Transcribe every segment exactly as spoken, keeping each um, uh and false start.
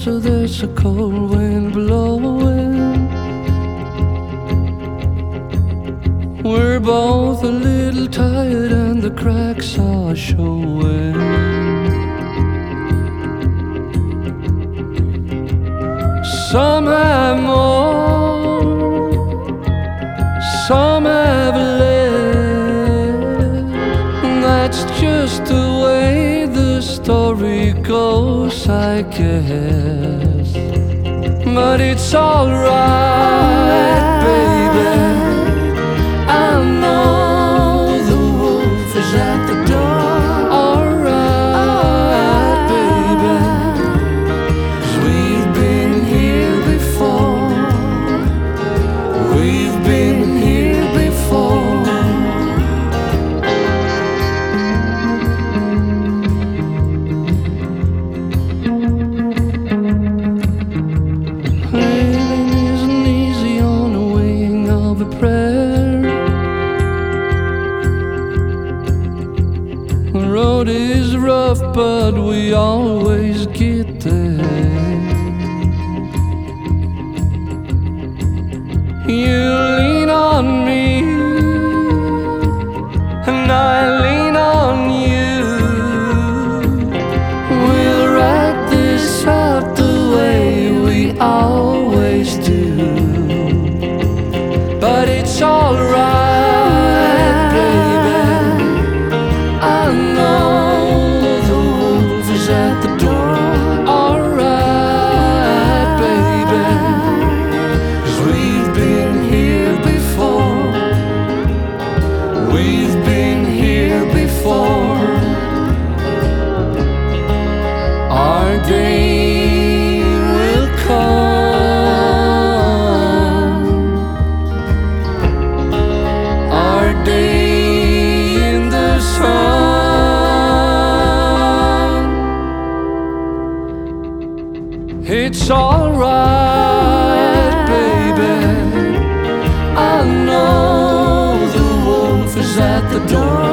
'cause there's a cold wind blowing. We're both a little tired and the cracks are showing. Some have more, some have less. That's just the way the story goes, I guess. But it's alright, baby. I know the wolf is at the door. Alright, baby, 'cause we've been here before. We've been here before. Living isn't easy on the wing of a prayer. The road is rough, but we always get there. You lean on me, and I lean on you. We'll ride this out the way we always do. But it's alright, baby. I know the wolf is at the door. Alright, baby, 'cause we've been here before. We've been here before. Our day will come. Our day in the sun. It's alright, baby. I know the wolf is at the door.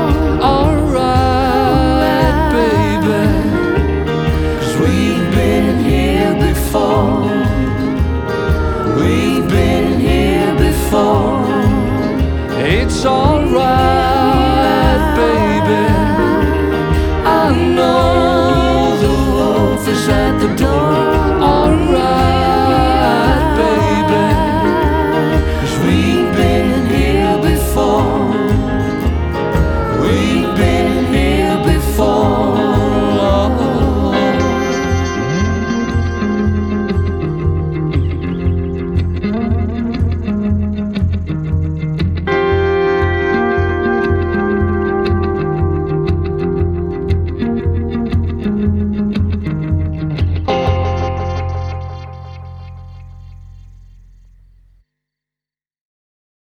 Alright, baby, 'cause we've been here before. We've been here before. It's alright, baby. I know the wolf is at the door.